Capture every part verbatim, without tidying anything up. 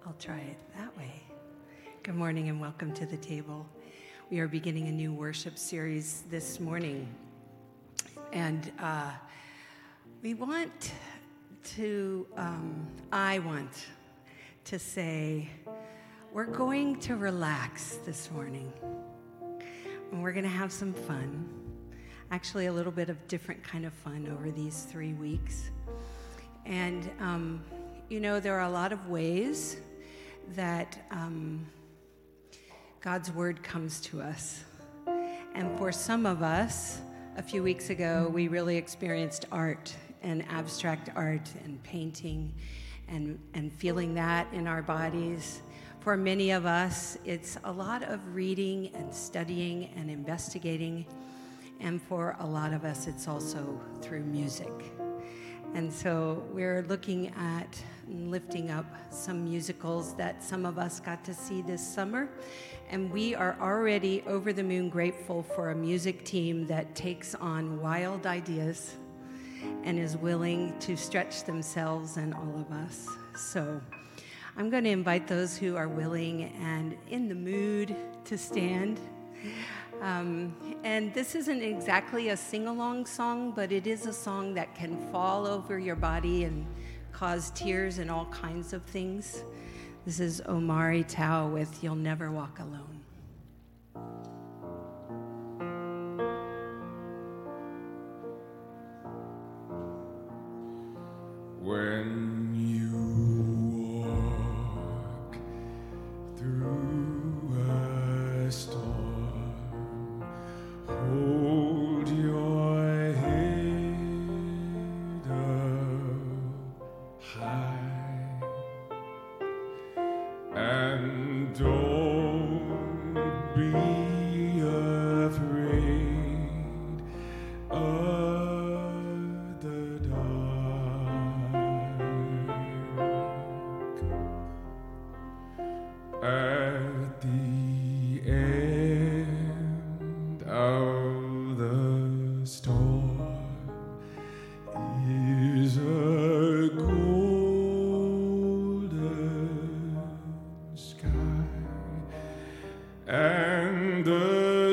I'll try it that way. Good morning and welcome to the table. We are beginning a new worship series this morning. And uh, we want to, um, I want to say, we're going to relax this morning. And we're going to have some fun. Actually, a little bit of different kind of fun over these three weeks. And, um, you know, there are a lot of ways that um, God's word comes to us. And for some of us, a few weeks ago, we really experienced art and abstract art and painting and, and feeling that in our bodies. For many of us, it's a lot of reading and studying and investigating. And for a lot of us, it's also through music. And so we're looking at lifting up some musicals that some of us got to see this summer. And we are already over the moon grateful for a music team that takes on wild ideas and is willing to stretch themselves and all of us. So I'm going to invite those who are willing and in the mood to stand. Um, and this isn't exactly a sing-along song, but it is a song that can fall over your body and cause tears and all kinds of things. This is Omari Tao with You'll Never Walk Alone. When you walk through a storm, hold your head up high and don't be afraid of the dark. At the end of the storm is a golden sky and the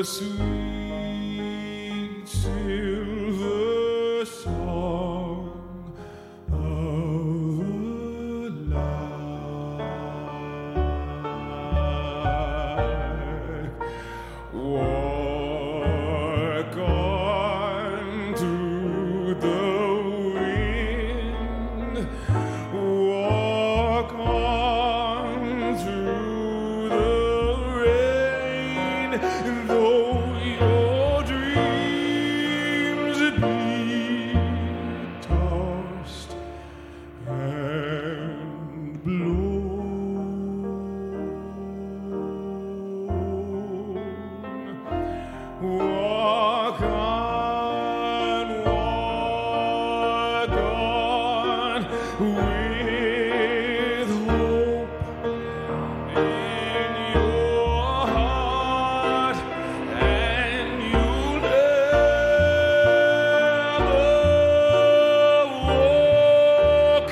sweet silver song of a lark. Walk on through the wind, walk on through the rain, though your dreams be tossed and blown. Walk on, walk on with hope in your heart, and you'll never walk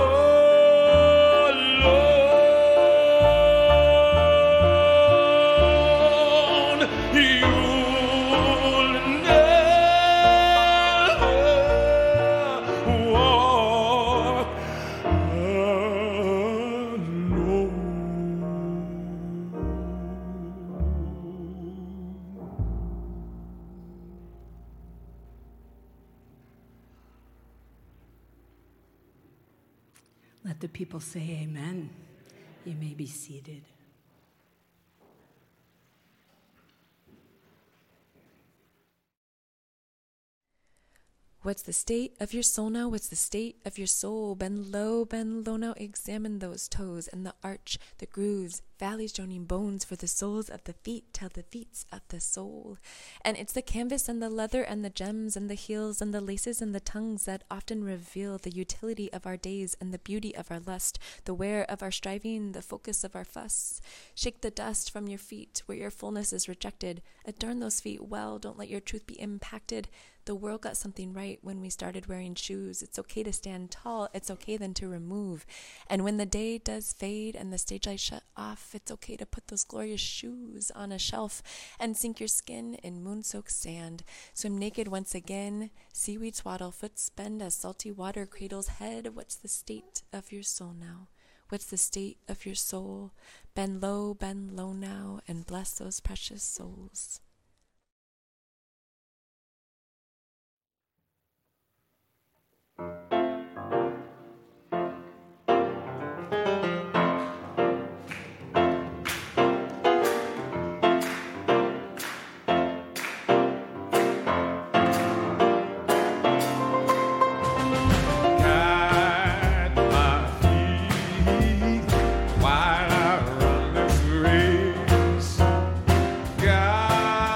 alone. You'll never walk alone. Let the people say amen. You may be seated. What's the state of your soul now? What's the state of your soul? Bend low, bend low now. Examine those toes and the arch, the grooves, valleys joining bones, for the soles of the feet tell the feats of the soul. And it's the canvas and the leather and the gems and the heels and the laces and the tongues that often reveal the utility of our days and the beauty of our lust, the wear of our striving, the focus of our fuss. Shake the dust from your feet where your fullness is rejected. Adorn those feet well, don't let your truth be impacted. The world got something right when we started wearing shoes. It's okay to stand tall. It's okay then to remove. And when the day does fade and the stage lights shut off, it's okay to put those glorious shoes on a shelf and sink your skin in moon-soaked sand. Swim naked once again. Seaweed swaddle, foot bend as salty water cradles head. What's the state of your soul now? What's the state of your soul? Bend low, bend low now, and bless those precious souls. While I run this race, God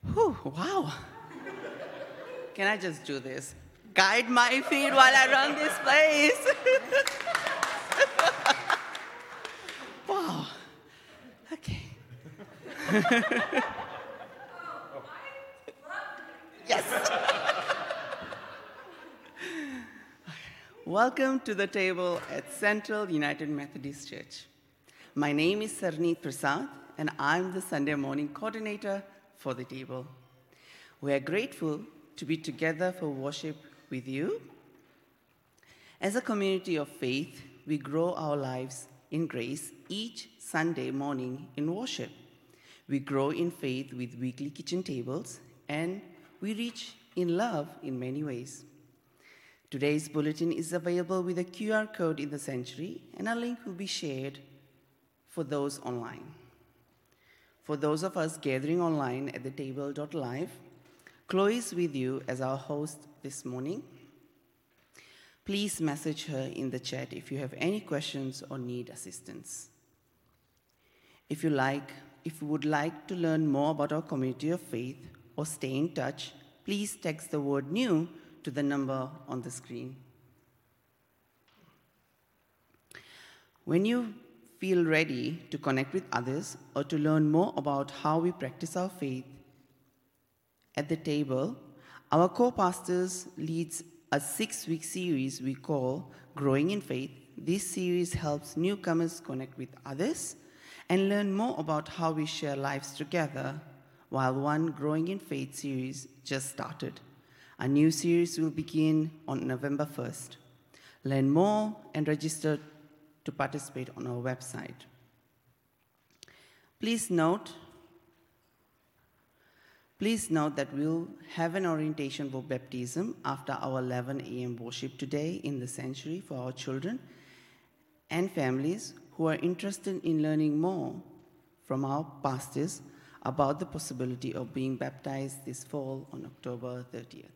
Whew, wow. Can I just do this? Guide my feet while I run this place. Wow. Okay. Yes. Welcome to the table at Central United Methodist Church. My name is Sarneet Prasad, and I'm the Sunday morning coordinator for the table. We are grateful to be together for worship with you. As a community of faith, we grow our lives in grace each Sunday morning in worship. We grow in faith with weekly kitchen tables, and we reach in love in many ways. Today's bulletin is available with a Q R code in the sanctuary, and a link will be shared for those online. For those of us gathering online at the table dot live, Chloe is with you as our host this morning. Please message her in the chat if you have any questions or need assistance. If you like, if you would like to learn more about our community of faith or stay in touch, please text the word new to the number on the screen. When you feel ready to connect with others or to learn more about how we practice our faith at the table, our co-pastors leads a six-week series we call Growing in Faith. This series helps newcomers connect with others and learn more about how we share lives together, while one Growing in Faith series just started. A new series will begin on November first. Learn more and register to participate on our website. Please note, please note that we'll have an orientation for baptism after our eleven a.m. worship today in the sanctuary for our children and families who are interested in learning more from our pastors about the possibility of being baptized this fall on October thirtieth.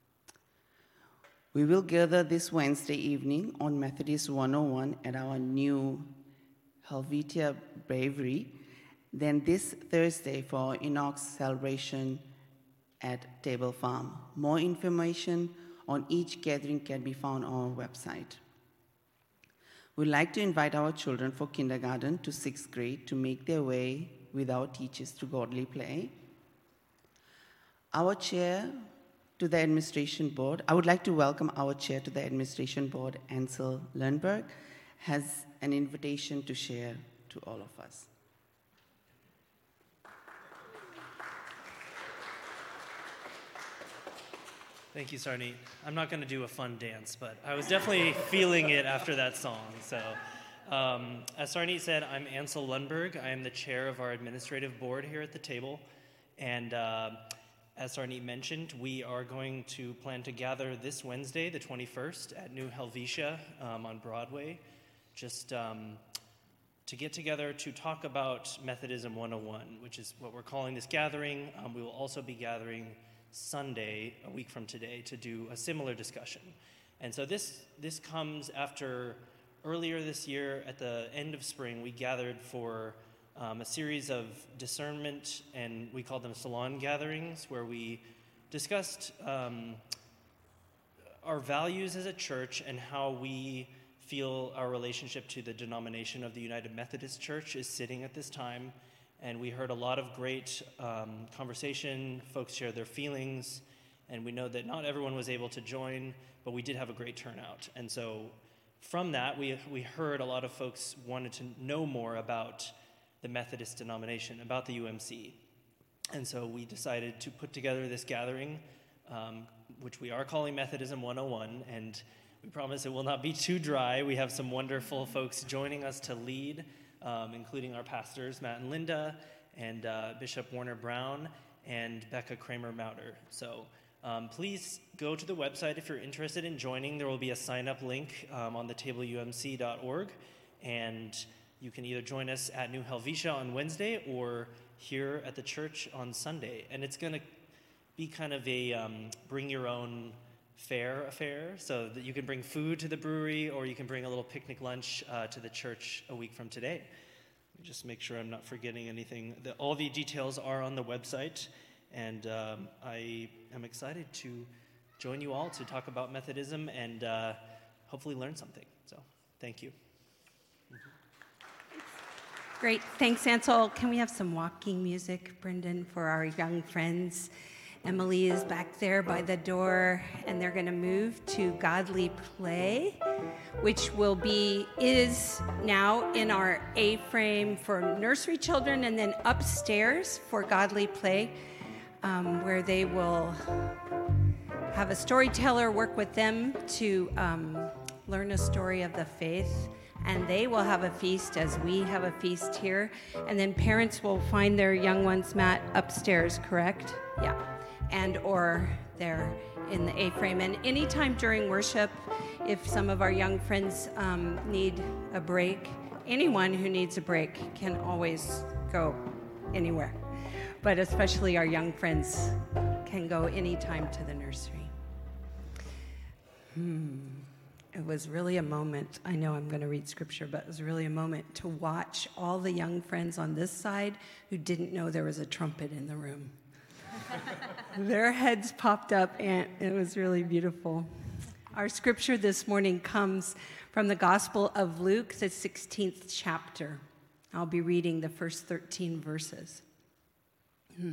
We will gather this Wednesday evening on Methodist one oh one at our new Helvetia Brewery, then this Thursday for Enoch's celebration at Table Farm. More information on each gathering can be found on our website. We'd like to invite our children for kindergarten to sixth grade to make their way with our teachers to Godly Play. Our chair to the administration board, I would like to welcome our chair to the administration board, Ansel Lundberg, has an invitation to share to all of us. Thank you, Sarneet. I'm not going to do a fun dance, but I was definitely feeling it after that song. So, um, as Sarneet said, I'm Ansel Lundberg. I am the chair of our administrative board here at the table. And uh, as Sarneet mentioned, we are going to plan to gather this Wednesday, the twenty-first, at New Helvetia um, on Broadway, just um, to get together to talk about Methodism one oh one, which is what we're calling this gathering. Um, we will also be gathering Sunday, a week from today, to do a similar discussion. And so this this comes after earlier this year, at the end of spring, we gathered for um, a series of discernment, and we called them salon gatherings, where we discussed um, our values as a church and how we feel our relationship to the denomination of the United Methodist Church is sitting at this time. And we heard a lot of great um, conversation. Folks shared their feelings, and we know that not everyone was able to join, but we did have a great turnout. And so from that, we we heard a lot of folks wanted to know more about the Methodist denomination, about the U M C. And so we decided to put together this gathering, um, which we are calling Methodism one oh one, and we promise it will not be too dry. We have some wonderful folks joining us to lead, Um, including our pastors, Matt and Linda, and uh, Bishop Warner Brown, and Becca Kramer-Mauter. So um, please go to the website if you're interested in joining. There will be a sign-up link um, on the table U M C dot org, and you can either join us at New Helvetia on Wednesday or here at the church on Sunday. And it's going to be kind of a um, bring-your-own fair affair, so that you can bring food to the brewery, or you can bring a little picnic lunch uh, to the church a week from today. Just make sure I'm not forgetting anything. The, all the details are on the website, And um, I am excited to join you all to talk about Methodism and uh, hopefully learn something. So thank you. Great. Thanks, Ansel. Can we have some walking music, Brendan, for our young friends? Emily is back there by the door, and they're going to move to Godly Play, which will be, is now in our A-frame for nursery children, and then upstairs for Godly Play, um, where they will have a storyteller work with them to um, learn a story of the faith. And they will have a feast as we have a feast here. And then parents will find their young ones, Matt, upstairs, correct? Yeah. And or they're in the A-frame. And anytime during worship, if some of our young friends um, need a break, anyone who needs a break can always go anywhere. But especially our young friends can go anytime to the nursery. Hmm. It was really a moment. I know I'm going to read scripture, but it was really a moment to watch all the young friends on this side who didn't know there was a trumpet in the room. Their heads popped up, and it was really beautiful. Our scripture this morning comes from the Gospel of Luke, the sixteenth chapter. I'll be reading the first thirteen verses. Hmm.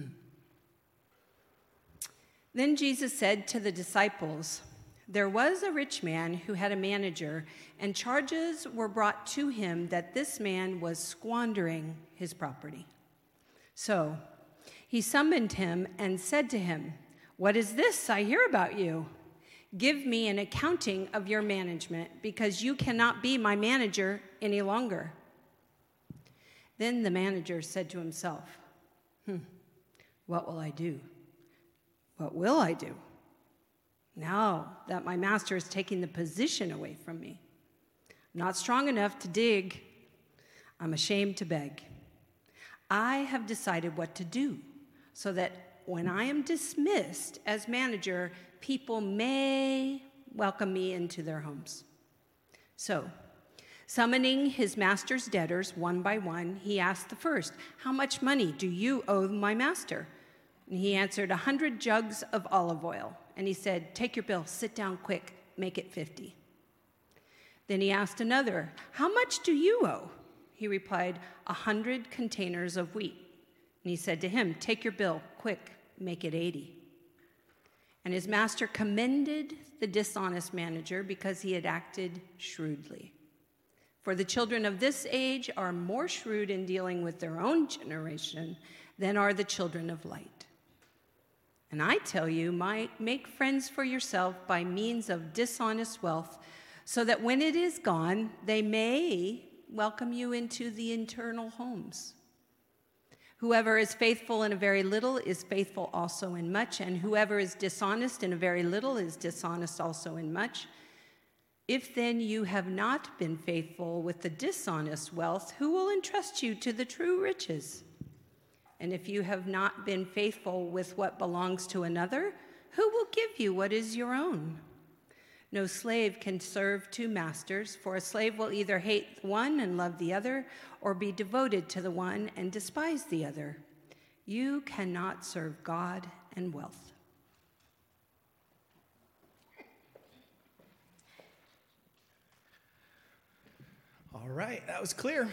Then Jesus said to the disciples, "There was a rich man who had a manager, and charges were brought to him that this man was squandering his property. So he summoned him and said to him, 'What is this I hear about you? Give me an accounting of your management, because you cannot be my manager any longer.' Then the manager said to himself, hmm, 'What will I do? What will I do? Now that my master is taking the position away from me. I'm not strong enough to dig. I'm ashamed to beg. I have decided what to do so that when I am dismissed as manager, people may welcome me into their homes.' So, summoning his master's debtors one by one, he asked the first, 'How much money do you owe my master?' And he answered, a hundred jugs of olive oil. And he said, 'Take your bill, sit down quick, make it fifty.' Then he asked another, 'How much do you owe?' He replied, a hundred containers of wheat. And he said to him, 'Take your bill, quick, make it eighty.' And his master commended the dishonest manager because he had acted shrewdly. For the children of this age are more shrewd in dealing with their own generation than are the children of light. And I tell you, my, make friends for yourself by means of dishonest wealth, so that when it is gone, they may welcome you into the eternal homes. Whoever is faithful in a very little is faithful also in much, and whoever is dishonest in a very little is dishonest also in much. If then you have not been faithful with the dishonest wealth, who will entrust you to the true riches? And if you have not been faithful with what belongs to another, who will give you what is your own? No slave can serve two masters, for a slave will either hate the one and love the other, or be devoted to the one and despise the other. You cannot serve God and wealth." All right, that was clear.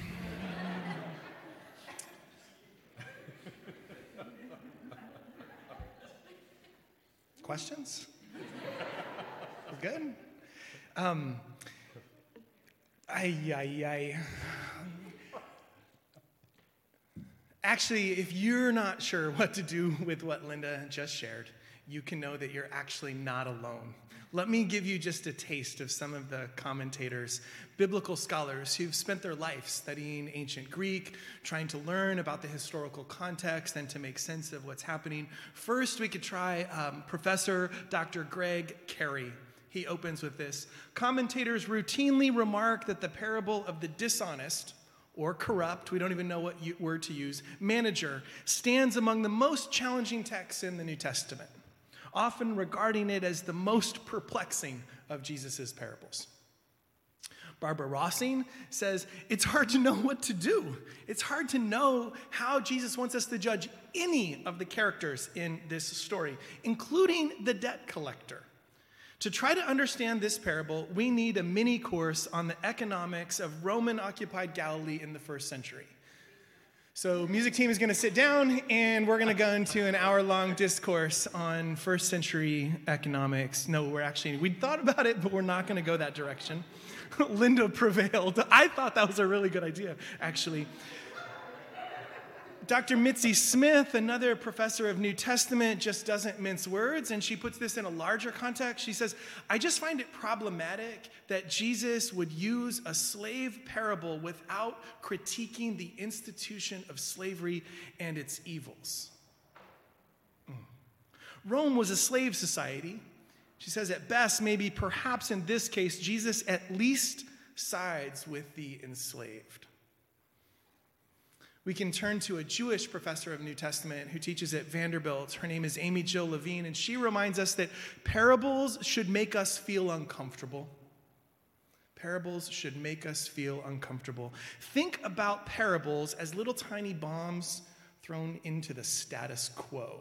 Questions? We're good? Um, ay, ay, ay. Actually, if you're not sure what to do with what Linda just shared, you can know that you're actually not alone. Let me give you just a taste of some of the commentators, biblical scholars who've spent their life studying ancient Greek, trying to learn about the historical context and to make sense of what's happening. First, we could try um, Professor Doctor Greg Carey. He opens with this: commentators routinely remark that the parable of the dishonest or corrupt, we don't even know what word to use, manager stands among the most challenging texts in the New Testament, often regarding it as the most perplexing of Jesus' parables. Barbara Rossing says, it's hard to know what to do. It's hard to know how Jesus wants us to judge any of the characters in this story, including the debt collector. To try to understand this parable, we need a mini course on the economics of Roman-occupied Galilee in the first century. So music team is going to sit down, and we're going to go into an hour-long discourse on first century economics. No, we're actually, we thought about it, but we're not going to go that direction. Linda prevailed. I thought that was a really good idea, actually. Doctor Mitzi Smith, another professor of New Testament, just doesn't mince words, and she puts this in a larger context. She says, I just find it problematic that Jesus would use a slave parable without critiquing the institution of slavery and its evils. Mm. Rome was a slave society. She says, at best, maybe perhaps in this case, Jesus at least sides with the enslaved. We can turn to a Jewish professor of New Testament who teaches at Vanderbilt. Her name is Amy Jill Levine, and she reminds us that parables should make us feel uncomfortable. Parables should make us feel uncomfortable. Think about parables as little tiny bombs thrown into the status quo,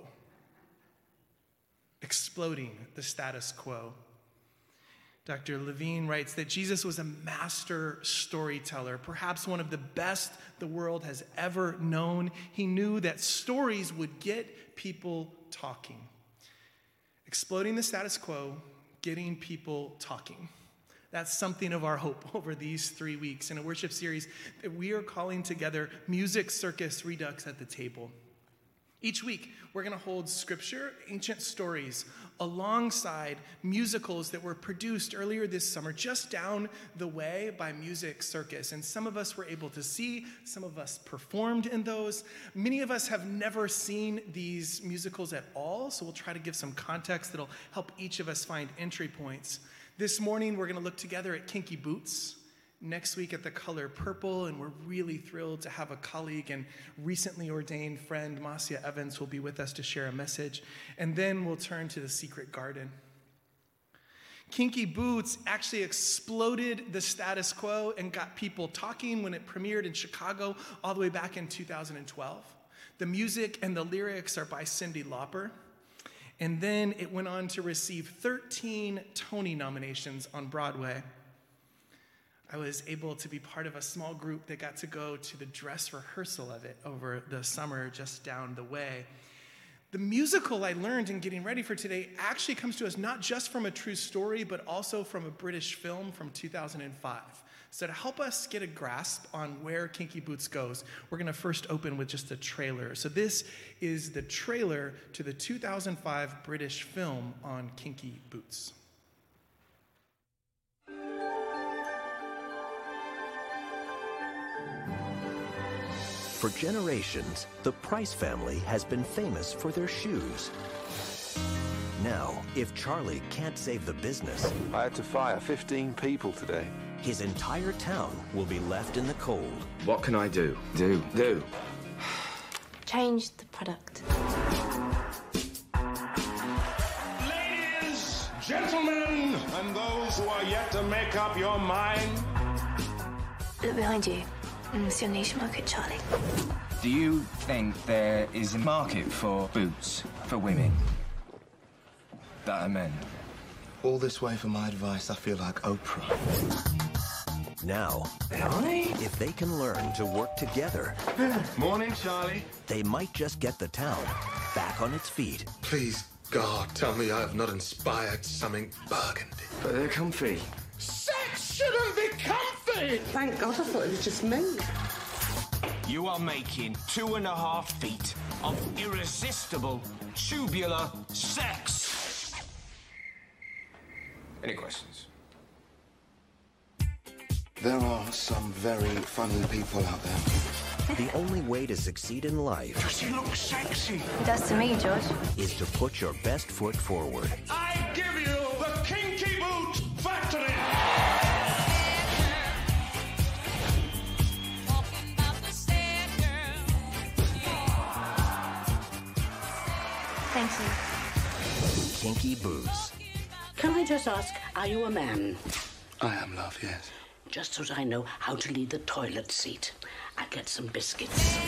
exploding the status quo. Doctor Levine writes that Jesus was a master storyteller, perhaps one of the best the world has ever known. He knew that stories would get people talking. Exploding the status quo, getting people talking. That's something of our hope over these three weeks in a worship series that we are calling together Music Circus Redux at the Table. Each week, we're going to hold scripture, ancient stories, alongside musicals that were produced earlier this summer just down the way by Music Circus. And some of us were able to see, some of us performed in those. Many of us have never seen these musicals at all, so we'll try to give some context that'll help each of us find entry points. This morning, we're going to look together at Kinky Boots. Next week at The Color Purple, and we're really thrilled to have a colleague and recently ordained friend, Marcia Evans, who will be with us to share a message. And then we'll turn to The Secret Garden. Kinky Boots actually exploded the status quo and got people talking when it premiered in Chicago all the way back in two thousand twelve. The music and the lyrics are by Cyndi Lauper. And then it went on to receive thirteen Tony nominations on Broadway. I was able to be part of a small group that got to go to the dress rehearsal of it over the summer just down the way. The musical I learned in getting ready for today actually comes to us not just from a true story, but also from a British film from two thousand five. So to help us get a grasp on where Kinky Boots goes, we're going to first open with just a trailer. So this is the trailer to the two thousand five British film on Kinky Boots. For generations, the Price family has been famous for their shoes. Now, if Charlie can't save the business, I had to fire fifteen people today. His entire town will be left in the cold. What can I do? Do, do. Change the product. Ladies, gentlemen, and those who are yet to make up your mind. Look behind you. It's your niche market, Charlie. Do you think there is a market for boots for women that are men? All this way for my advice, I feel like Oprah. Now, if they can learn to work together, Morning, Charlie. they might just get the town back on its feet. Please, God, tell me I have not inspired something burgundy. But they're comfy. Sex shouldn't be comfy. Thank God, I thought it was just me. You are making two and a half feet of irresistible tubular sex. Any questions? There are some very funny people out there. The only way to succeed in life Does he look sexy? Does to me, George. is to put your best foot forward. I give you the Kinky Boot Factory. Thank you. Kinky Boots. Can I just ask, are you a man? I am, love, yes. just so I know how to leave the toilet seat. I'll get some biscuits.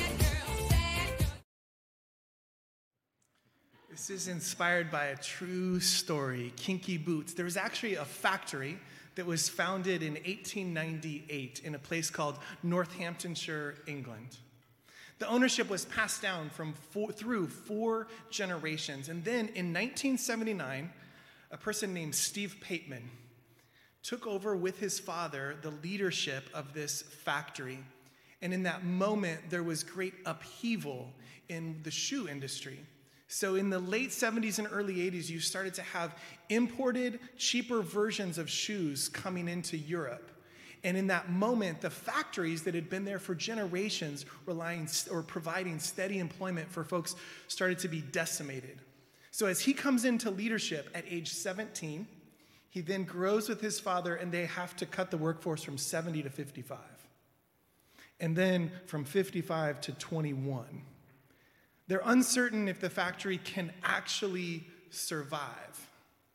This is inspired by a true story, Kinky Boots. There was actually a factory that was founded in eighteen ninety-eight in a place called Northamptonshire, England. The ownership was passed down from four, through four generations. And then in nineteen seventy-nine, a person named Steve Pateman took over with his father the leadership of this factory. And in that moment, there was great upheaval in the shoe industry. So in the late seventies and early eighties, you started to have imported, cheaper versions of shoes coming into Europe. And in that moment, the factories that had been there for generations, relying or providing steady employment for folks, started to be decimated. So as he comes into leadership at age seventeen, he then grows with his father, and they have to cut the workforce from seventy to fifty-five. And then from fifty-five to twenty-one. They're uncertain if the factory can actually survive.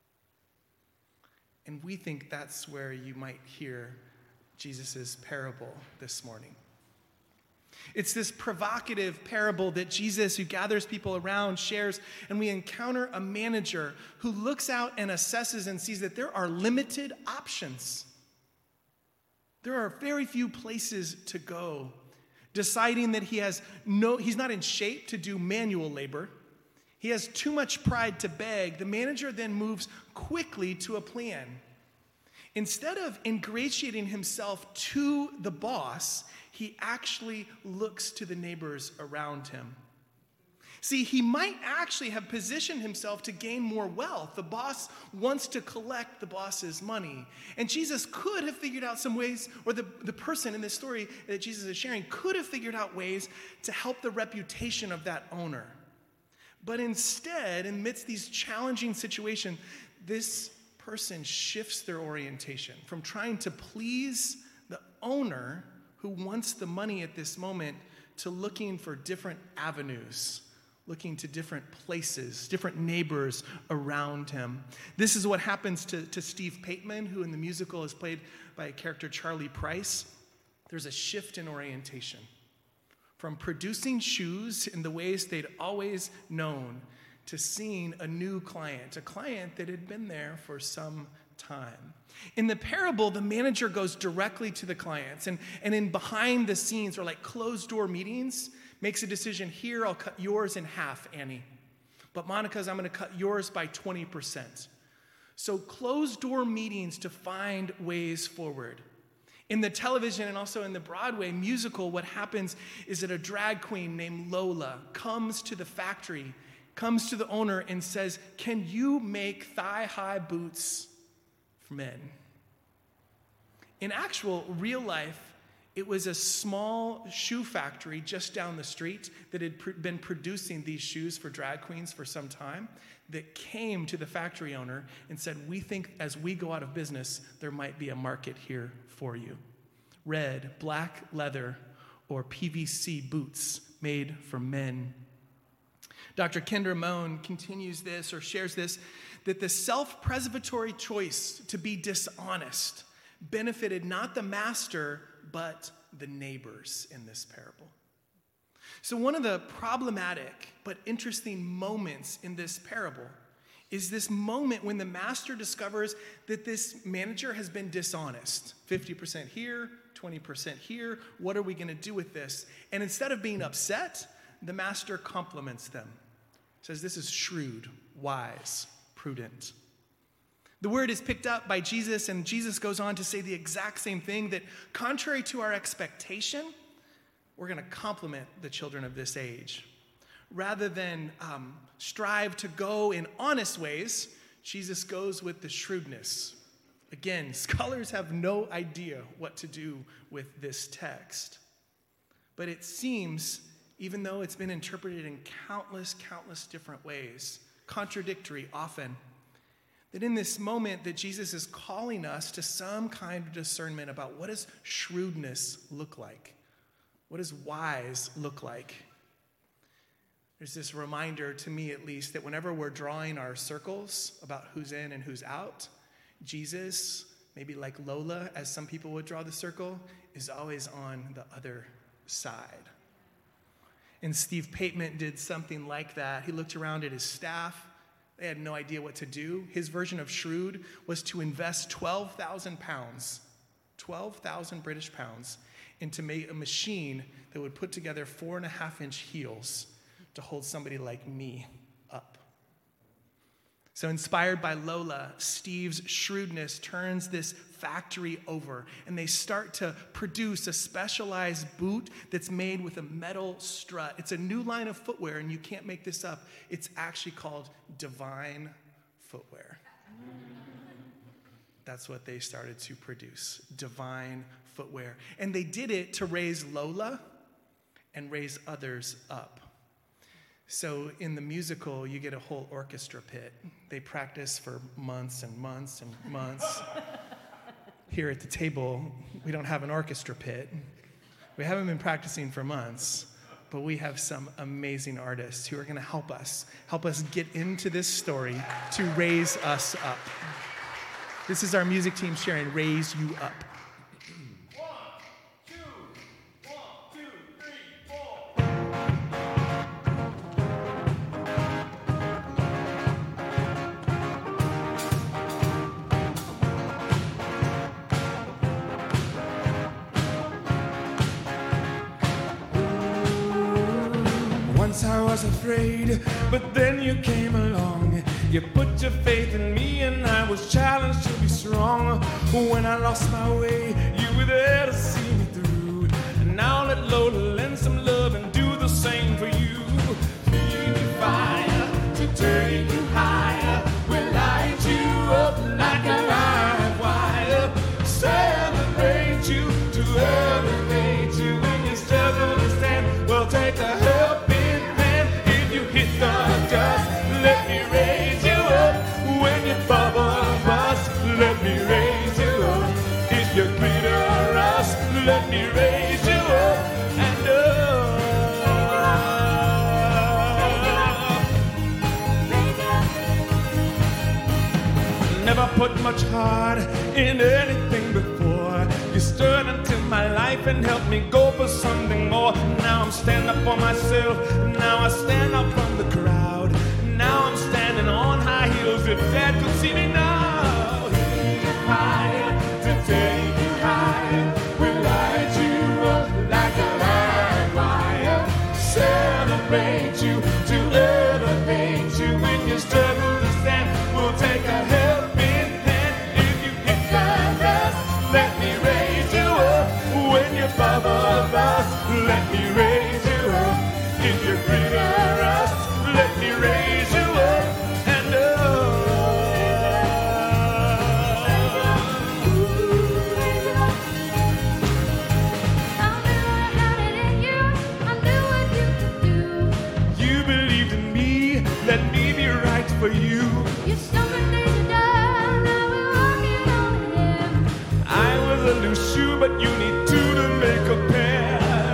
And we think that's where you might hear Jesus' parable this morning. It's this provocative parable that Jesus, who gathers people around, shares, and we encounter a manager who looks out and assesses and sees that there are limited options. There are very few places to go. Deciding that he has no, he's not in shape to do manual labor. He has too much pride to beg. The manager then moves quickly to a plan. Instead of ingratiating himself to the boss, he actually looks to the neighbors around him. See, he might actually have positioned himself to gain more wealth. The boss wants to collect the boss's money. And Jesus could have figured out some ways, or the, the person in this story that Jesus is sharing could have figured out ways to help the reputation of that owner. But instead, amidst these challenging situations, this person shifts their orientation from trying to please the owner who wants the money at this moment to looking for different avenues, looking to different places, different neighbors around him. This is what happens to, to Steve Pateman, who in the musical is played by a character, Charlie Price. There's a shift in orientation from producing shoes in the ways they'd always known to seeing a new client, a client that had been there for some time. In the parable, the manager goes directly to the clients, and, and in behind the scenes, or like closed door meetings, makes a decision. Here, I'll cut yours in half, Annie. But Monica's, I'm going to cut yours by twenty percent. So closed door meetings to find ways forward. In the television and also in the Broadway musical, what happens is that a drag queen named Lola comes to the factory, comes to the owner and says, "Can you make thigh-high boots for men?" In actual real life, it was a small shoe factory just down the street that had pr- been producing these shoes for drag queens for some time that came to the factory owner and said, "We think as we go out of business, there might be a market here for you. Red, black leather, or P V C boots made for men." Doctor Kendra Moen continues this or shares this, that the self-preservatory choice to be dishonest benefited not the master, but the neighbors in this parable. So one of the problematic but interesting moments in this parable is this moment when the master discovers that this manager has been dishonest. fifty percent here, twenty percent here. What are we going to do with this? And instead of being upset, the master compliments them. Says this is shrewd, wise, prudent. The word is picked up by Jesus, and Jesus goes on to say the exact same thing, that contrary to our expectation, we're going to compliment the children of this age. Rather than um, strive to go in honest ways, Jesus goes with the shrewdness. Again, scholars have no idea what to do with this text. But it seems, even though it's been interpreted in countless, countless different ways, contradictory often, that in this moment that Jesus is calling us to some kind of discernment about what does shrewdness look like? What does wise look like? There's this reminder, to me at least, that whenever we're drawing our circles about who's in and who's out, Jesus maybe like Lola, as some people would draw the circle, is always on the other side. And Steve Pateman did something like that. He looked around at his staff. They had no idea what to do. His version of shrewd was to invest twelve thousand pounds, twelve thousand British pounds, into make a machine that would put together four and a half inch heels to hold somebody like me up. So inspired by Lola, Steve's shrewdness turns this factory over, and they start to produce a specialized boot that's made with a metal strut. It's a new line of footwear, and you can't make this up. It's actually called Divine Footwear. That's what they started to produce, Divine Footwear. And they did it to raise Lola and raise others up. So in the musical, you get a whole orchestra pit. They practice for months and months and months. Here at the table, we don't have an orchestra pit. We haven't been practicing for months, but we have some amazing artists who are going to help us, help us get into this story to raise us up. This is our music team sharing Raise You Up. I was afraid, but then you came along. You put your faith in me and I was challenged to be strong. When I lost my way, you were there to see me through. And now let Lola lend some love and do the same for you. Feed you fire to take you higher. We'll light you up like a live wire. Celebrate you to elevate you. When you struggle to stand, we'll take a helping hit the dust, let me raise you up. When you bubble bust, let me raise you up. If you glitter rust, let me raise you up and up. Never put much heart in anything before. You stirred into my life and helped me go for something more. Now I'm standing up for myself. Now I stand up from the crowd. Now I'm standing on high heels. If Dad could see me now, take you higher, to take you higher. We'll light you up like a live wire. Celebrate you to elevate you. When you struggle to stand, we'll take a helping hand. If you hit the dust, let me raise you up. When you bubble bust, let me raise you up. If you glitter rust, let me raise you up and up. You believed in me, let me be right for you. You stumbled and down, now we're walking on him. I was a loose shoe, but you need two to make a pair.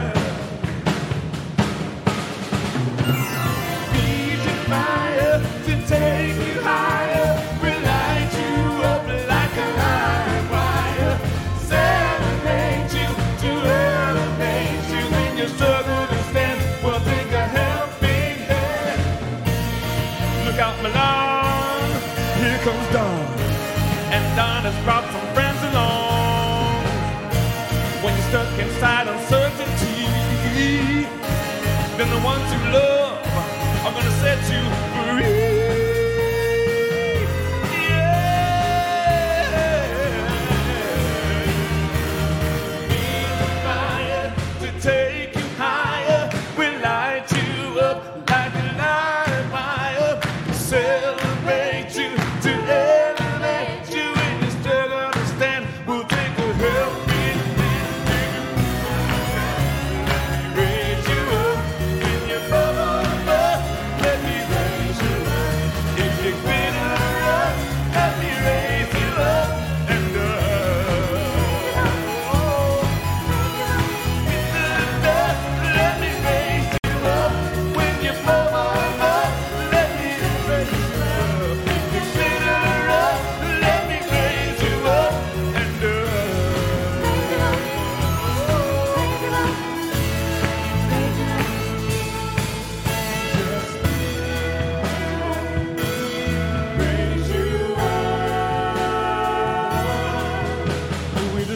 Fire to take you higher. We'll light you up like a live wire. Celebrate you to elevate you. When you struggle to stand, we'll take a helping hand. Look out, Milan, here comes Dawn. And Dawn has brought some friends along. When you're stuck inside uncertainty, then the ones you love I'm gonna set you free. Yeah. Need fire to take you higher. We'll light you up like a live wire. Celebrate you to elevate you in your struggle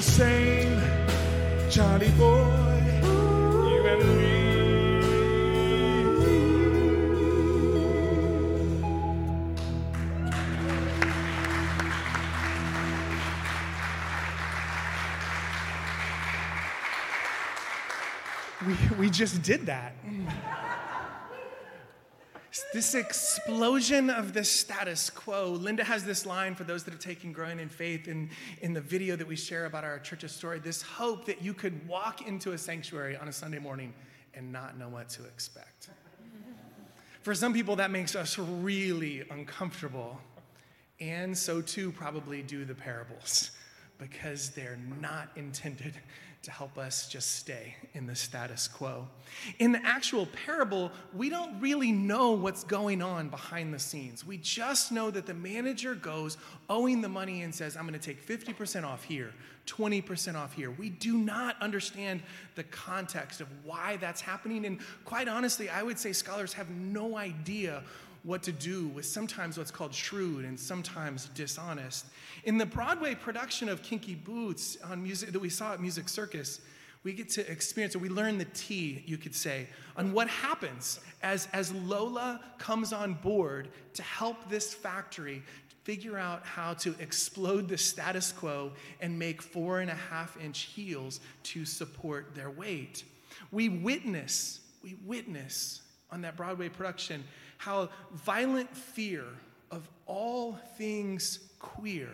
same, Charlie boy, you and me. We, we just did that. This explosion of the status quo. Linda has this line for those that are taking Growing in Faith in, in the video that we share about our church's story, this hope that you could walk into a sanctuary on a Sunday morning and not know what to expect. For some people, that makes us really uncomfortable. And so too probably do the parables, because they're not intended to help us just stay in the status quo. In the actual parable, we don't really know what's going on behind the scenes. We just know that the manager goes owing the money and says, I'm going to take fifty percent off here, twenty percent off here. We do not understand the context of why that's happening. And quite honestly, I would say scholars have no idea what to do with sometimes what's called shrewd and sometimes dishonest. In the Broadway production of Kinky Boots on music that we saw at Music Circus, we get to experience, or we learn the tea, you could say, on what happens as, as Lola comes on board to help this factory figure out how to explode the status quo and make four and a half inch heels to support their weight. We witness, we witness on that Broadway production how violent fear of all things queer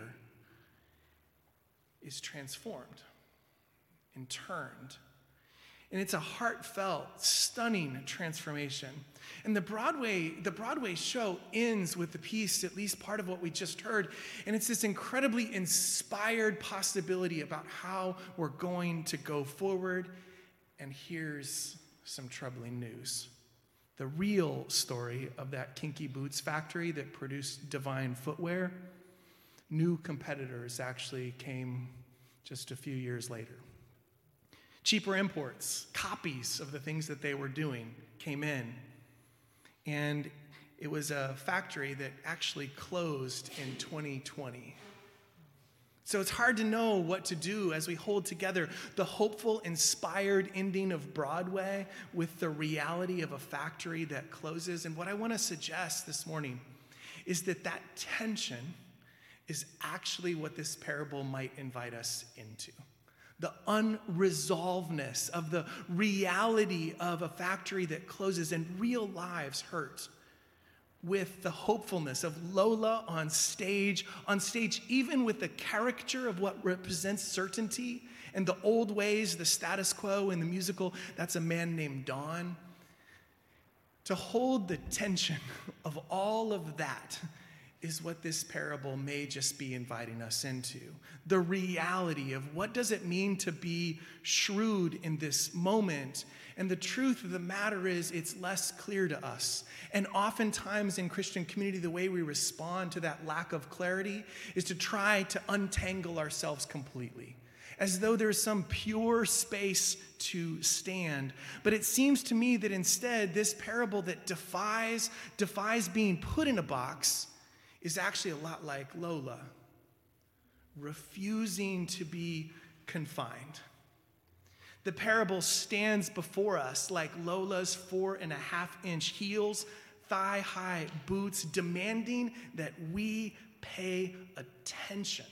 is transformed and turned. And it's a heartfelt, stunning transformation. And the Broadway, the Broadway show ends with the piece, at least part of what we just heard, and it's this incredibly inspired possibility about how we're going to go forward. And here's some troubling news. The real story of that Kinky Boots factory that produced Divine Footwear, new competitors actually came just a few years later. Cheaper imports, copies of the things that they were doing came in. And it was a factory that actually closed in twenty twenty. So it's hard to know what to do as we hold together the hopeful, inspired ending of Broadway with the reality of a factory that closes. And what I want to suggest this morning is that that tension is actually what this parable might invite us into. The unresolvedness of the reality of a factory that closes and real lives hurt, with the hopefulness of Lola on stage, on stage even with the caricature of what represents certainty and the old ways, the status quo in the musical, that's a man named Don. To hold the tension of all of that is what this parable may just be inviting us into. The reality of what does it mean to be shrewd in this moment. And the truth of the matter is it's less clear to us. And oftentimes in Christian community, the way we respond to that lack of clarity is to try to untangle ourselves completely, as though there's some pure space to stand. But it seems to me that instead, this parable that defies, defies being put in a box is actually a lot like Lola, refusing to be confined. The parable stands before us like Lola's four and a half inch heels, thigh-high boots, demanding that we pay attention.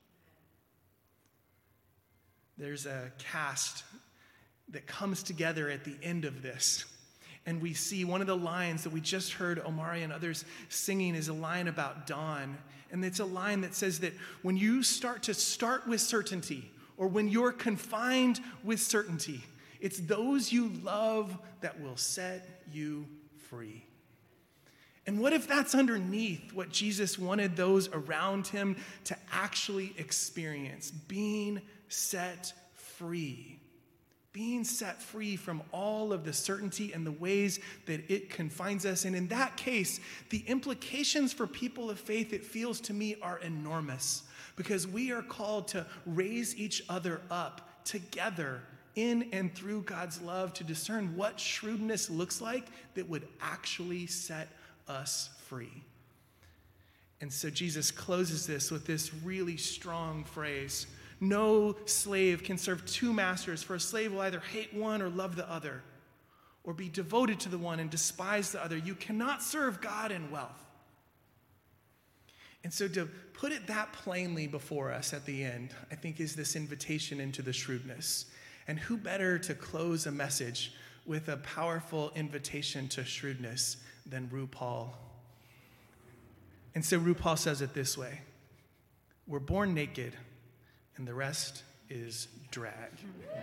There's a cast that comes together at the end of this. And we see one of the lines that we just heard Omari and others singing is a line about Dawn. And it's a line that says that when you start to start with certainty, or when you're confined with certainty, it's those you love that will set you free. And what if that's underneath what Jesus wanted those around him to actually experience? Being set free. Being set free from all of the certainty and the ways that it confines us. And in that case, the implications for people of faith, it feels to me, are enormous, because we are called to raise each other up together in and through God's love to discern what shrewdness looks like that would actually set us free. And so Jesus closes this with this really strong phrase: No slave can serve two masters, for a slave will either hate one or love the other, or be devoted to the one and despise the other. You cannot serve God and wealth. And so to put it that plainly before us at the end, I think is this invitation into the shrewdness. And who better to close a message with a powerful invitation to shrewdness than RuPaul? And so RuPaul says it this way: we're born naked, and the rest is drag.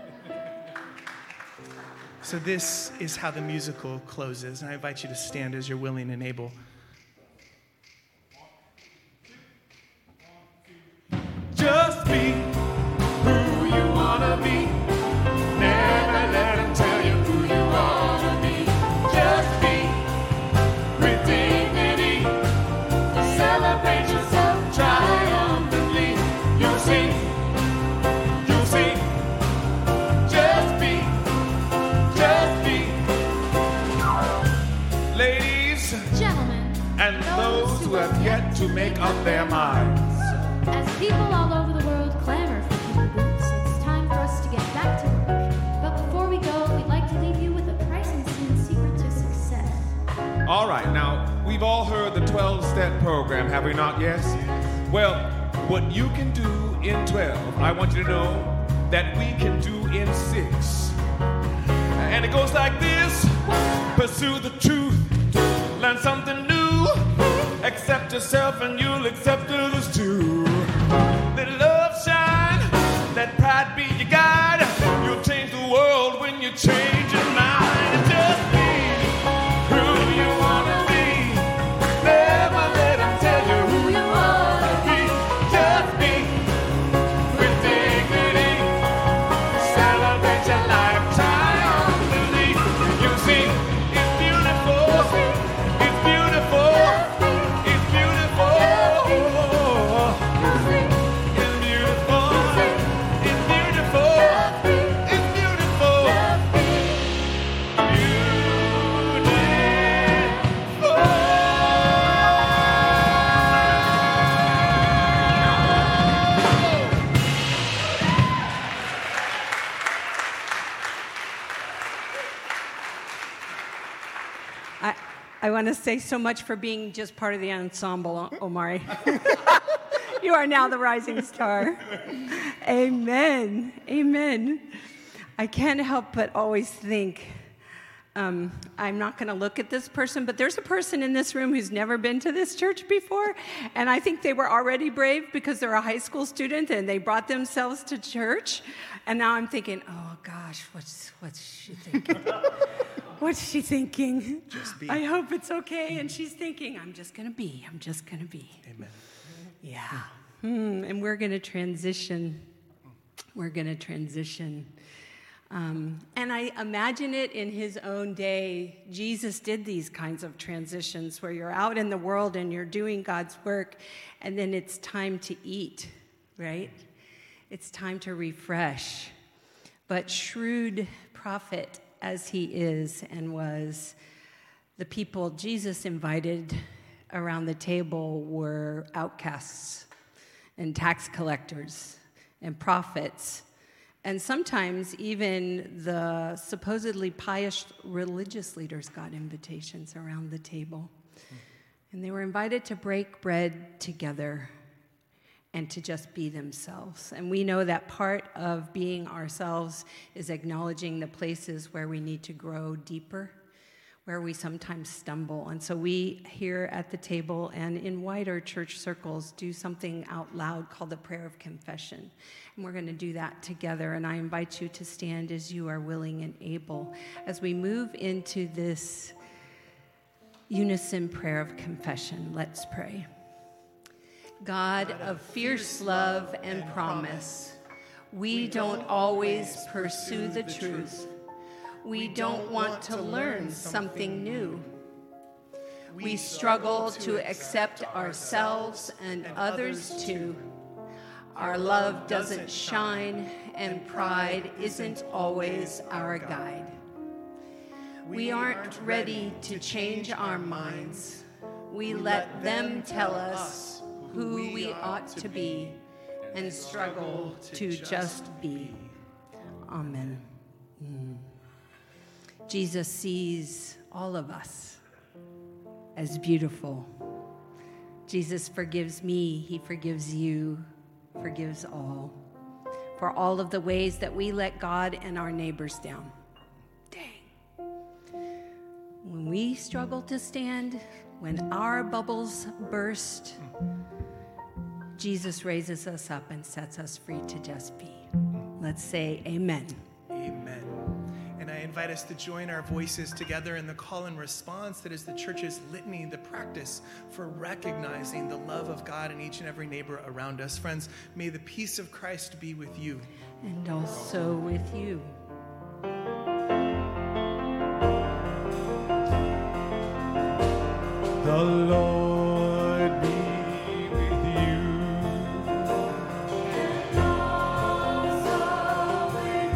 So this is how the musical closes, and I invite you to stand as you're willing and able. Just be who you wanna be. Never let them tell you who you wanna be. Just be with dignity. Celebrate yourself triumphantly. You'll see, you'll see. Just be, just be. Ladies, gentlemen, and those who have yet to make up their minds. As people all over the world clamor for Kinky Boots, it's time for us to get back to work. But before we go, we'd like to leave you with a price and sin secret to success. All right, now, we've all heard the twelve-step program, have we not? Yes? Well, what you can do in twelve, I want you to know that we can do in six. And it goes like this: pursue the truth, learn something new, accept yourself and you'll accept others too. Let love shine, let pride be your guide. You'll change the world when you change your mind. Just be who you wanna be. Never let them tell you who you wanna be. Just be with dignity. Celebrate your life triumphantly. You see, it's beautiful. It's beautiful. It's beautiful. I want to say so much for being just part of the ensemble, Omari. You are now the rising star. Amen. Amen. I can't help but always think, um, I'm not going to look at this person, but there's a person in this room who's never been to this church before, and I think they were already brave because they're a high school student and they brought themselves to church. And now I'm thinking, oh gosh, what's what's she thinking? What's she thinking? Just be. I hope it's okay. And she's thinking, I'm just going to be. I'm just going to be. Amen. Yeah. Hmm. And we're going to transition. We're going to transition. Um, and I imagine it in his own day. Jesus did these kinds of transitions where you're out in the world and you're doing God's work, and then it's time to eat, right? It's time to refresh. But shrewd prophet as he is and was, the people Jesus invited around the table were outcasts and tax collectors and prophets, and sometimes even the supposedly pious religious leaders got invitations around the table. And they were invited to break bread together and to just be themselves. And we know that part of being ourselves is acknowledging the places where we need to grow deeper, where we sometimes stumble. And so we here at the table and in wider church circles do something out loud called the prayer of confession. And we're going to do that together. And I invite you to stand as you are willing and able as we move into this unison prayer of confession. Let's pray. God of fierce love and promise, we don't always pursue the truth. We don't want to learn something new. We struggle to accept ourselves and others too. Our love doesn't shine, and pride isn't always our guide. We aren't ready to change our minds. We let them tell us who we ought to be and struggle to just be. Amen. Mm. Jesus sees all of us as beautiful. Jesus forgives me, he forgives you, forgives all, for all of the ways that we let God and our neighbors down. Dang. When we struggle to stand, when our bubbles burst, Jesus raises us up and sets us free to just be. Let's say amen. Amen. And I invite us to join our voices together in the call and response that is the church's litany, the practice for recognizing the love of God in each and every neighbor around us. Friends, may the peace of Christ be with you. And also with you. The Lord be with you. And also with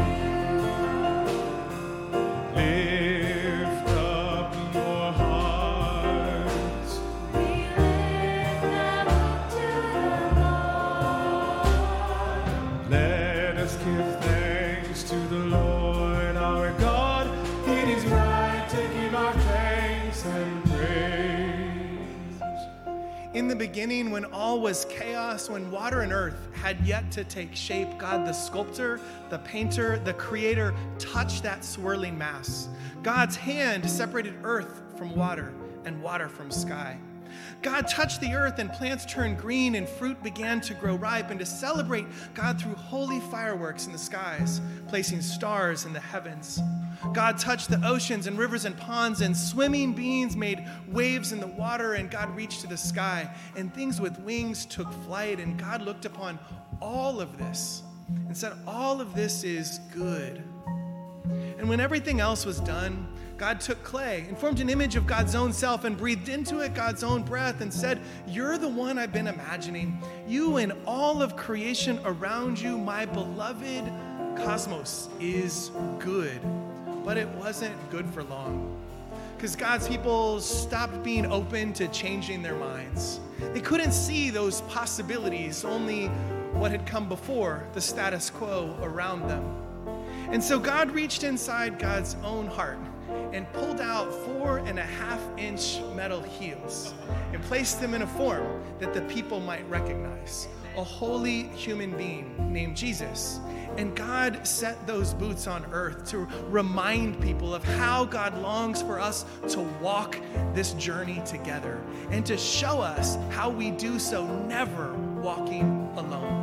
you. Lift up your hearts. We lift them up to the Lord. Let us give thanks to the Lord our God. It is right to give our thanks and praise. In the beginning, when all was chaos, when water and earth had yet to take shape, God, the sculptor, the painter, the creator, touched that swirling mass. God's hand separated earth from water and water from sky. God touched the earth and plants turned green and fruit began to grow ripe, and to celebrate, God threw holy fireworks in the skies, placing stars in the heavens. God touched the oceans and rivers and ponds, and swimming beings made waves in the water, and God reached to the sky, and things with wings took flight, and God looked upon all of this and said, all of this is good. And when everything else was done, God took clay and formed an image of God's own self and breathed into it God's own breath and said, you're the one I've been imagining. You and all of creation around you, my beloved cosmos, is good. But it wasn't good for long, because God's people stopped being open to changing their minds. They couldn't see those possibilities, only what had come before, the status quo around them. And so God reached inside God's own heart and pulled out four and a half inch metal heels and placed them in a form that the people might recognize, a holy human being named Jesus. And God set those boots on earth to remind people of how God longs for us to walk this journey together and to show us how we do so, never walking alone.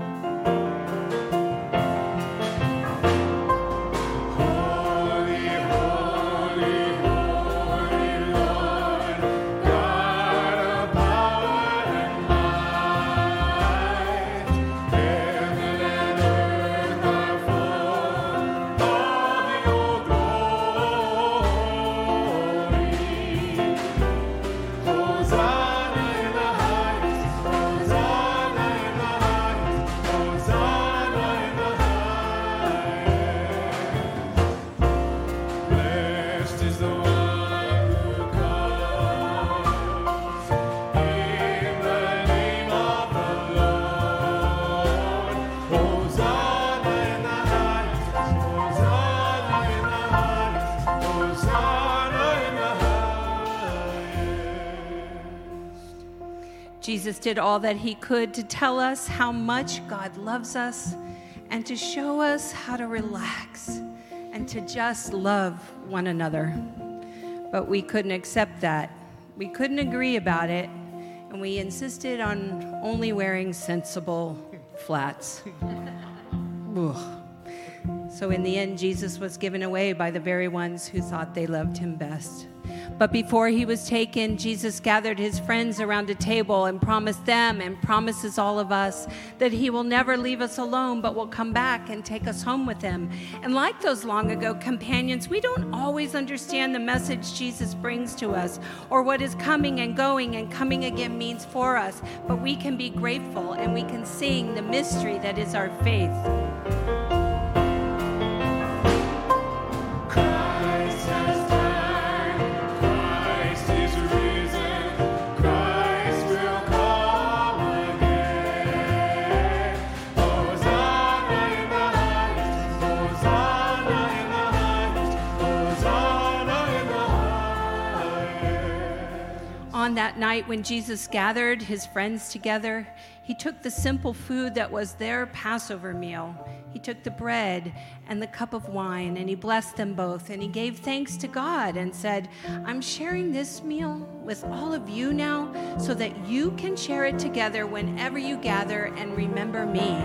Jesus did all that he could to tell us how much God loves us and to show us how to relax and to just love one another. But we couldn't accept that. We couldn't agree about it, and we insisted on only wearing sensible flats. Ugh. So in the end, Jesus was given away by the very ones who thought they loved him best. But before he was taken, Jesus gathered his friends around a table and promised them, and promises all of us, that he will never leave us alone, but will come back and take us home with him. And like those long ago companions, we don't always understand the message Jesus brings to us, or what his coming and going and coming again means for us. But we can be grateful, and we can sing the mystery that is our faith. All that night when Jesus gathered his friends together, he took the simple food that was their Passover meal. He took the bread and the cup of wine, and he blessed them both, and he gave thanks to God and said, I'm sharing this meal with all of you now so that you can share it together whenever you gather and remember me.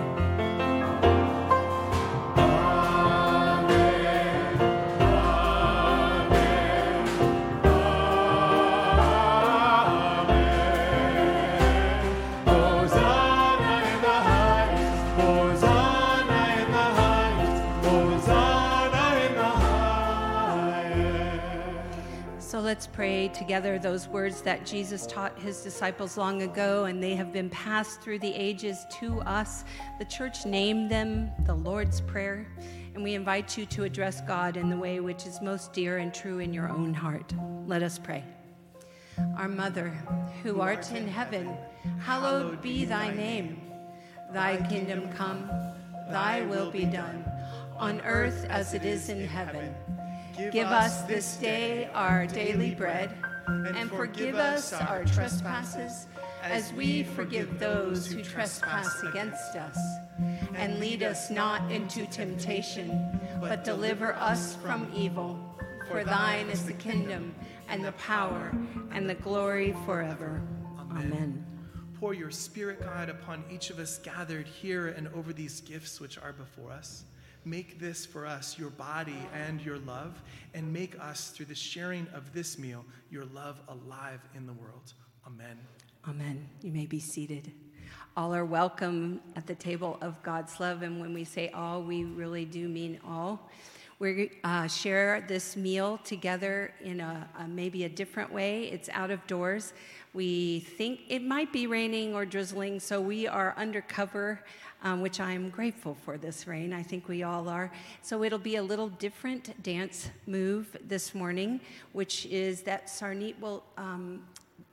Let's pray together those words that Jesus taught his disciples long ago, and they have been passed through the ages to us. The church named them the Lord's Prayer, and we invite you to address God in the way which is most dear and true in your own heart. Let us pray. Our Mother, who art in heaven, hallowed be thy name. Thy kingdom come, thy will be done, on earth as it is in heaven. Give us this day our daily bread, and forgive us our trespasses, as we forgive those who trespass against us. And lead us not into temptation, but deliver us from evil. For thine is the kingdom, and the power, and the glory forever. Amen. Pour your Spirit, God, upon each of us gathered here and over these gifts which are before us. Make this for us your body and your love, and make us, through the sharing of this meal, your love alive in the world. Amen. Amen. You may be seated. All are welcome at the table of God's love, and when we say all, we really do mean all. We uh, share this meal together in a, a maybe a different way. It's out of doors. We think it might be raining or drizzling, so we are undercover, um, which I am grateful for this rain. I think we all are. So it'll be a little different dance move this morning, which is that Sarneet will um,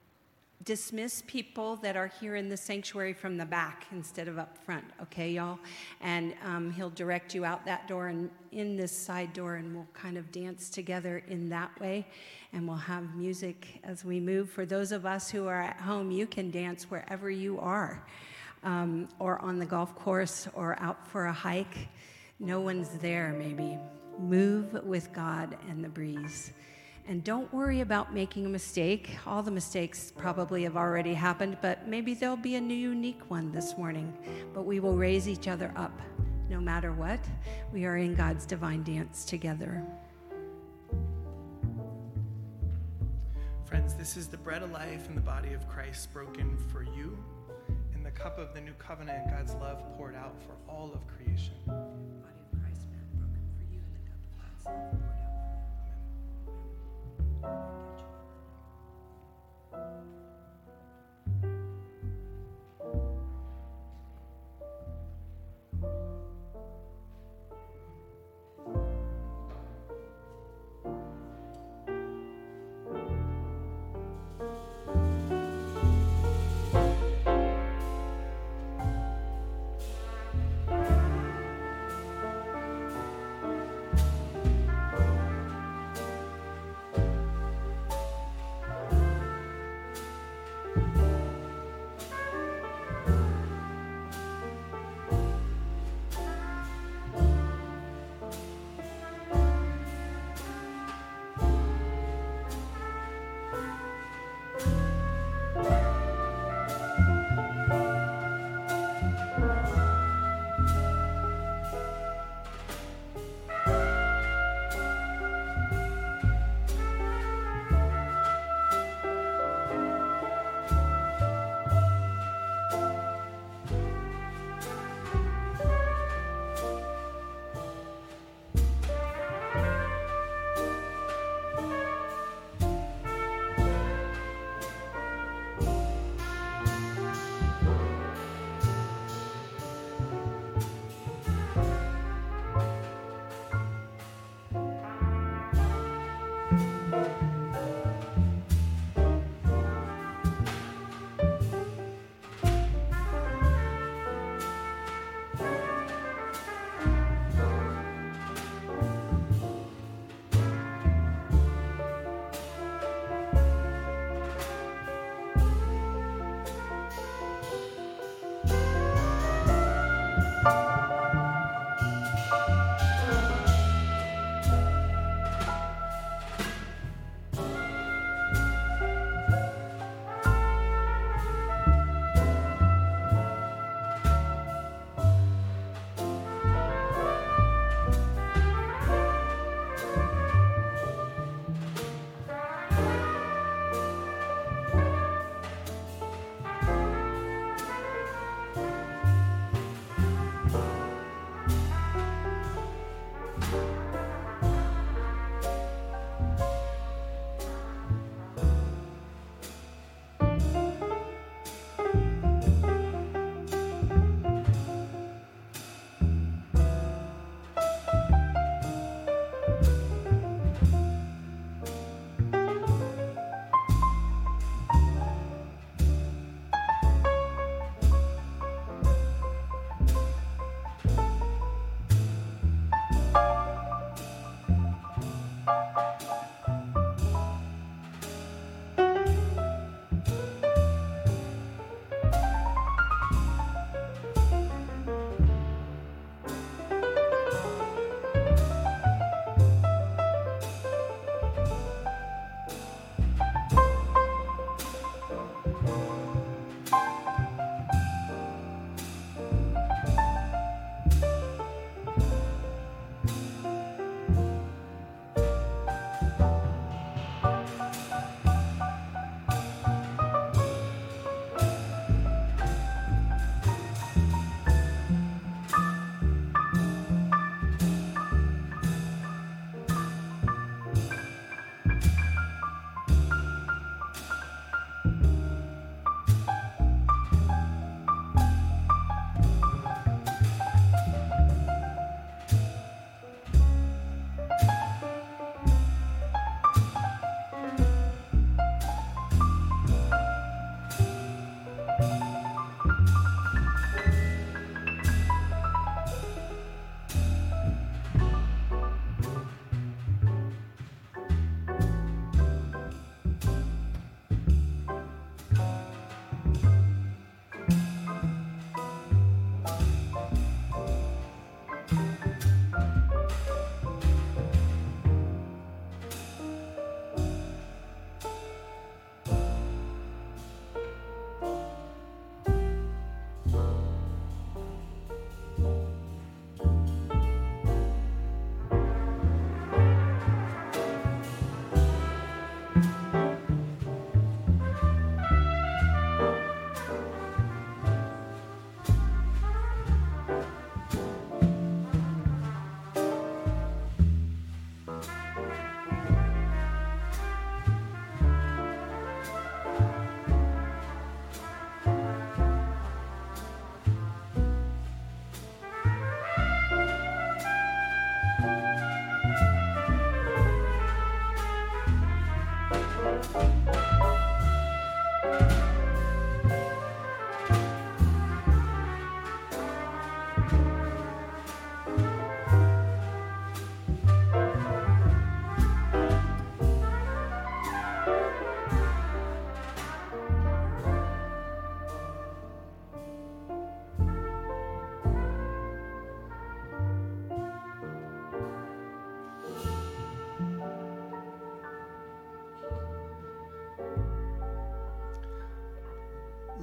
dismiss people that are here in the sanctuary from the back instead of up front, okay, y'all? And um, he'll direct you out that door and in this side door, and we'll kind of dance together in that way. And we'll have music as we move. For those of us who are at home, you can dance wherever you are, um, or on the golf course, or out for a hike. No one's there, maybe. Move with God and the breeze. And don't worry about making a mistake. All the mistakes probably have already happened, but maybe there'll be a new, unique one this morning. But we will raise each other up no matter what. We are in God's divine dance together. Friends, this is the bread of life and the body of Christ broken for you, and the cup of the new covenant and God's love poured out for all of creation. The body of Christ, man, broken for you, and the cup of God's love poured out.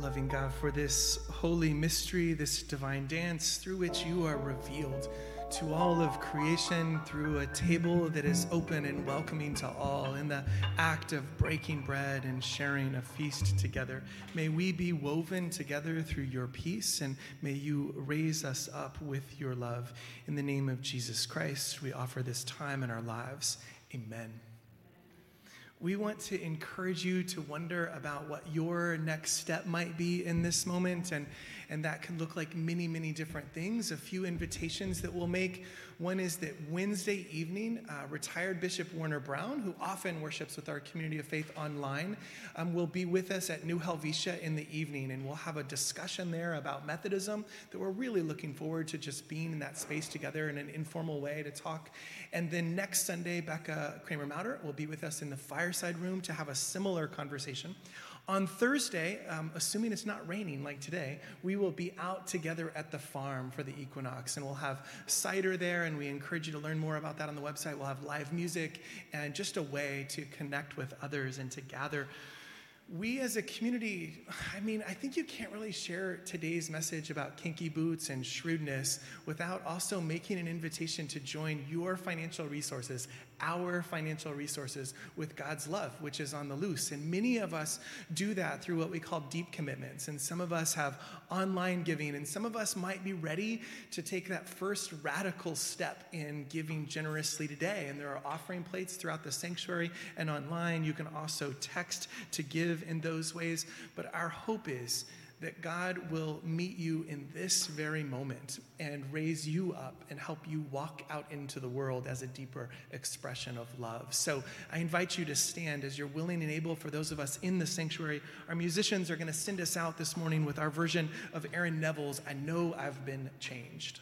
loving God, for this holy mystery, this divine dance through which you are revealed to all of creation through a table that is open and welcoming to all in the act of breaking bread and sharing a feast together. May we be woven together through your peace, and may you raise us up with your love. In the name of Jesus Christ, we offer this time in our lives. Amen. We want to encourage you to wonder about what your next step might be in this moment, and, and that can look like many, many different things. A few invitations that we'll make. One is that Wednesday evening, uh, retired Bishop Warner Brown, who often worships with our community of faith online, um, will be with us at New Helvetia in the evening, and we'll have a discussion there about Methodism that we're really looking forward to just being in that space together in an informal way to talk. And then next Sunday, Becca Kramer-Mauder will be with us in the fireside room to have a similar conversation. On Thursday, um, assuming it's not raining like today, we will be out together at the farm for the equinox, and we'll have cider there, and we encourage you to learn more about that on the website. We'll have live music and just a way to connect with others and to gather. We as a community, I mean, I think you can't really share today's message about kinky boots and shrewdness without also making an invitation to join your financial resources, our financial resources, with God's love, which is on the loose. And many of us do that through what we call deep commitments. And some of us have online giving, and some of us might be ready to take that first radical step in giving generously today. And there are offering plates throughout the sanctuary and online. You can also text to give in those ways. But our hope is that God will meet you in this very moment and raise you up and help you walk out into the world as a deeper expression of love. So I invite you to stand as you're willing and able. For those of us in the sanctuary, our musicians are going to send us out this morning with our version of Aaron Neville's I Know I've Been Changed.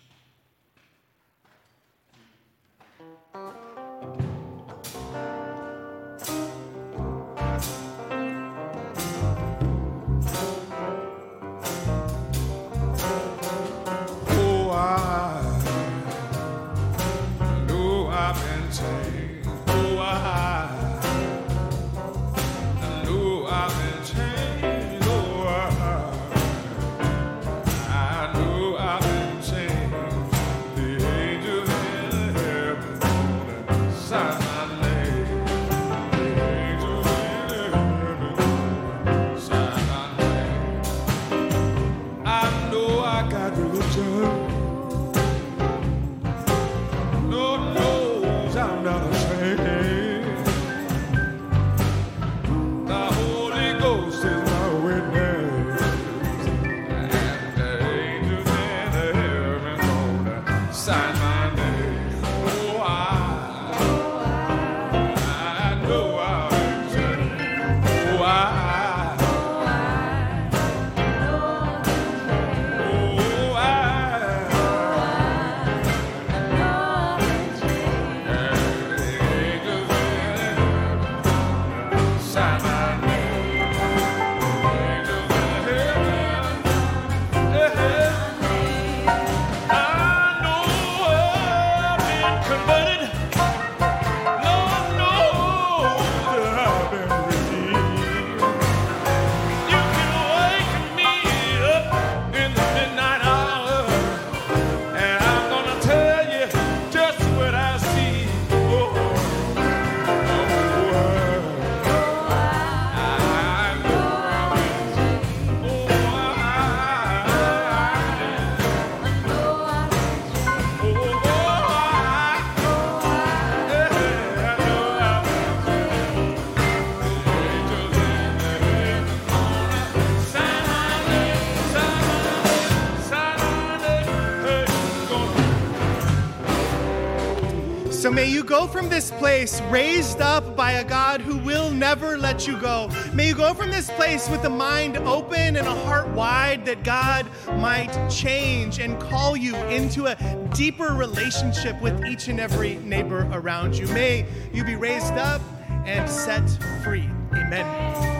So may you go from this place raised up by a God who will never let you go. May you go from this place with a mind open and a heart wide that God might change and call you into a deeper relationship with each and every neighbor around you. May you be raised up and set free. Amen.